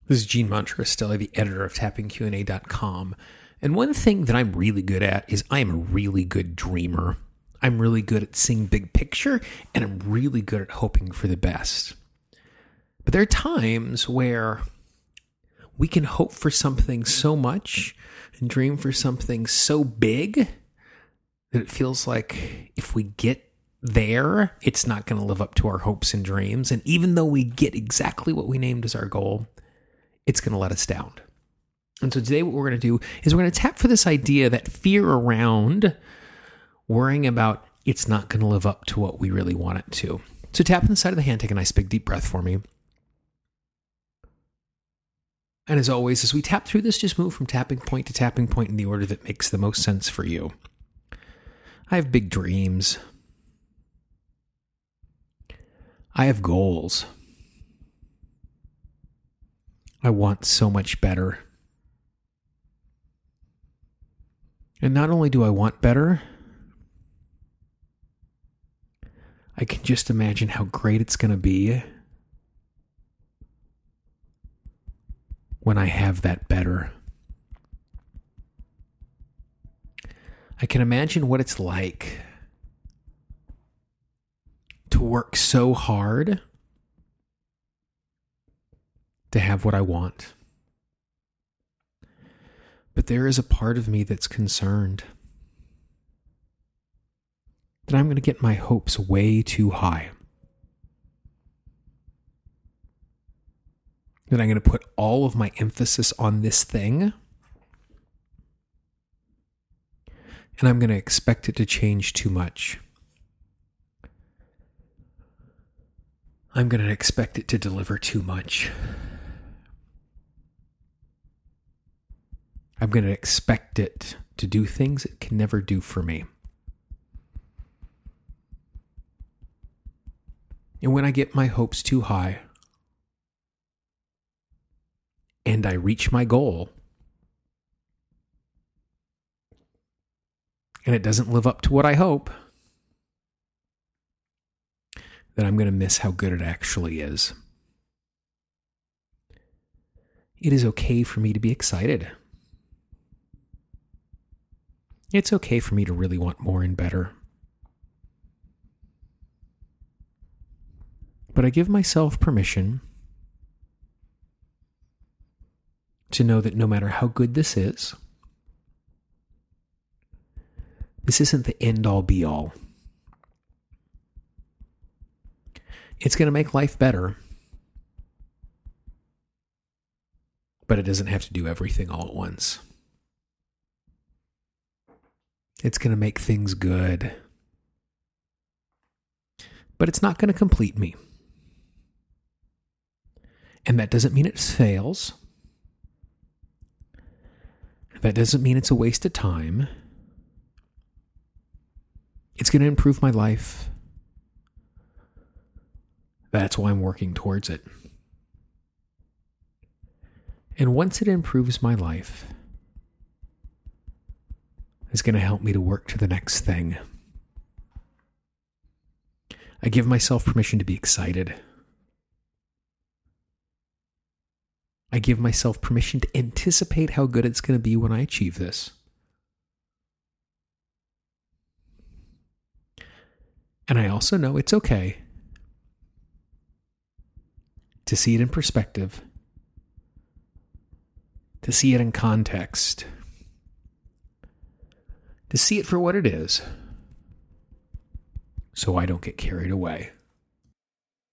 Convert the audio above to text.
This is Gene Montrastelli, the editor of TappingQA.com. And one thing that I'm really good at is I'm a really good dreamer. I'm really good at seeing big picture, and I'm really good at hoping for the best. But there are times where we can hope for something so much and dream for something so big that it feels like if we get there, it's not going to live up to our hopes and dreams. And even though we get exactly what we named as our goal, it's going to let us down. And so today what we're going to do is we're going to tap for this idea that fear around worrying about it's not going to live up to what we really want it to. So tap on the side of the hand, take a nice big deep breath for me. And as always, as we tap through this, just move from tapping point to tapping point in the order that makes the most sense for you. I have big dreams. I have goals. I want so much better. And not only do I want better, I can just imagine how great it's going to be when I have that better. I can imagine what it's like to work so hard to have what I want. But there is a part of me that's concerned that I'm going to get my hopes way too high. That I'm going to put all of my emphasis on this thing, and I'm going to expect it to change too much. I'm going to expect it to deliver too much. I'm going to expect it to do things it can never do for me. And when I get my hopes too high and I reach my goal and it doesn't live up to what I hope, then I'm going to miss how good it actually is. It is okay for me to be excited. It's okay for me to really want more and better. But I give myself permission to know that no matter how good this isn't the end-all be-all. It's going to make life better, but it doesn't have to do everything all at once. It's going to make things good, but it's not going to complete me. And that doesn't mean it fails. That doesn't mean it's a waste of time. It's going to improve my life. That's why I'm working towards it. And once it improves my life, it's going to help me to work to the next thing. I give myself permission to be excited. I give myself permission to anticipate how good it's going to be when I achieve this. And I also know it's okay to see it in perspective, to see it in context, to see it for what it is, so I don't get carried away.